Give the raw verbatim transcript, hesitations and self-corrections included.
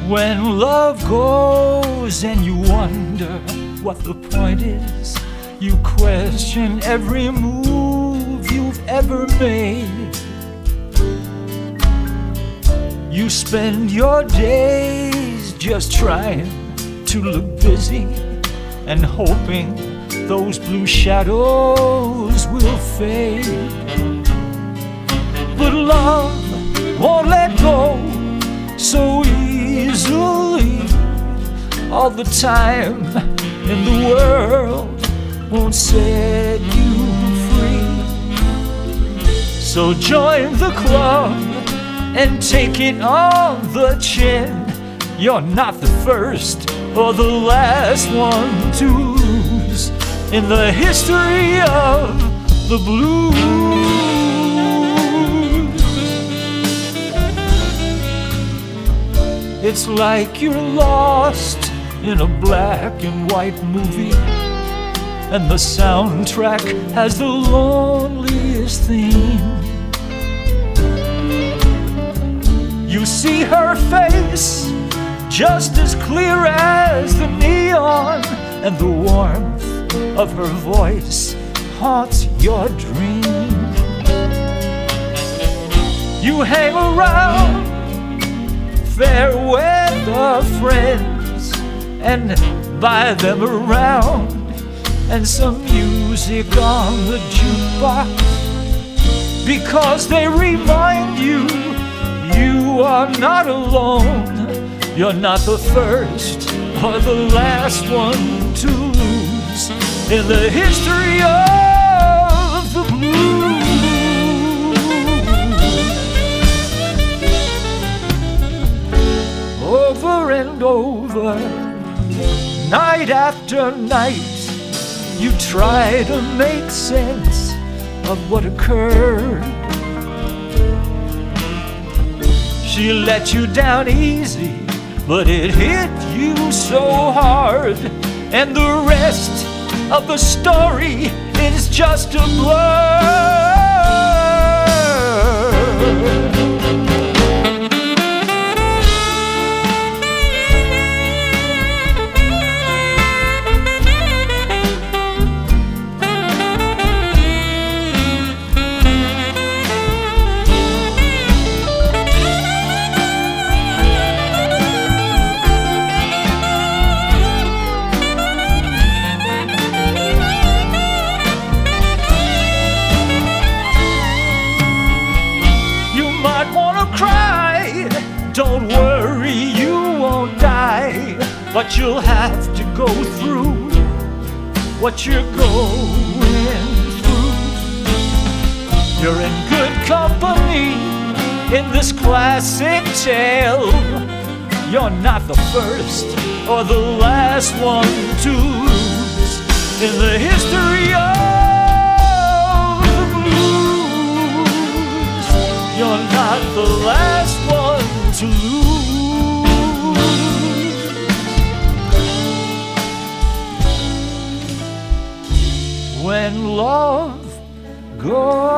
When love goes and you wonder what the point is, you question every move you've ever made. You spend your days just trying to look busy and hoping those blue shadows will fade. But love won't let go so easily. All the time in the world won't set you free. So join the club and take it on the chin. You're not the first or the last one to lose in the history of the blues. It's like you're lost in a black and white movie, and the soundtrack has the loneliest theme. You see her face just as clear as the neon, and the warmth of her voice haunts your dream. You hang around fair weather friends and buy them around, and some music on the jukebox, because they remind you you are not alone. You're not the first or the last one to lose in the history of the blues. Over and over, night after night, you try to make sense of what occurred. She let you down easy, but it hit you so hard, and the rest of the story is just a blur. Don't worry, you won't die, but you'll have to go through what you're going through. You're in good company in this classic tale. You're not the first or the last one to lose in the history of the blues. You're not the last one to lose. When love goes